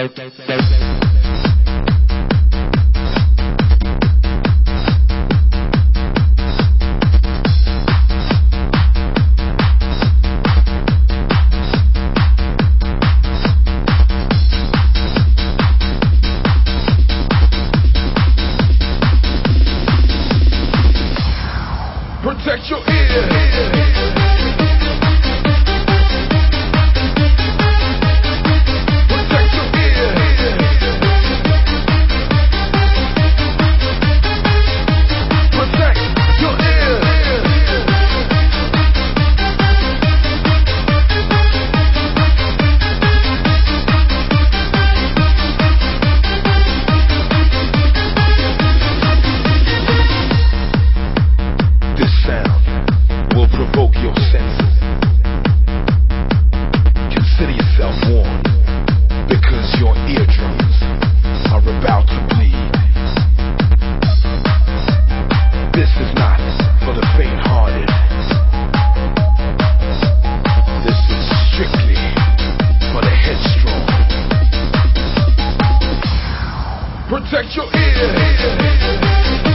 Protect your ear. Protect your ear.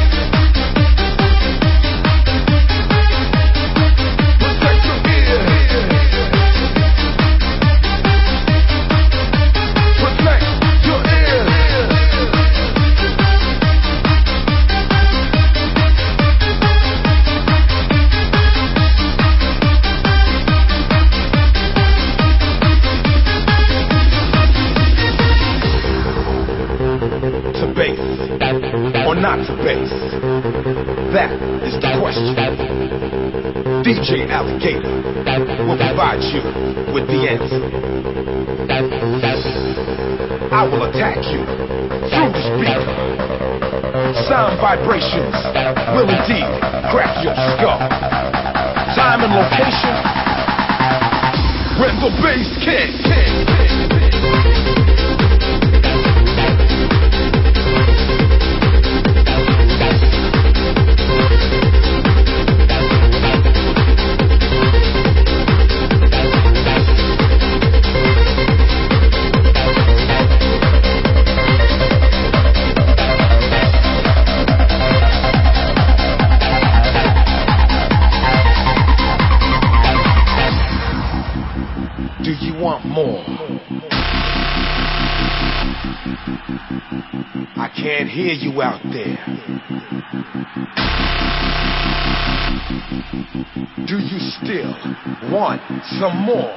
To base or not to base? That is the question. DJ Alligator will provide you with the answer. I will attack you through the speaker. Sound vibrations will indeed crack your skull. Time and location when the bass kicks. Do you want more? I can't hear you out there. Do you still want some more?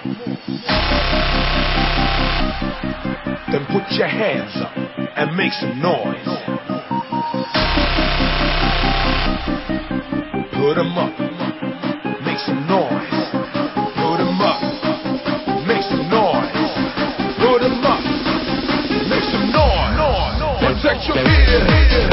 Then put your hands up and make some noise. Put 'em up, make some noise. Put 'em up, make some noise. Put 'em up, make some noise. Protect your ear.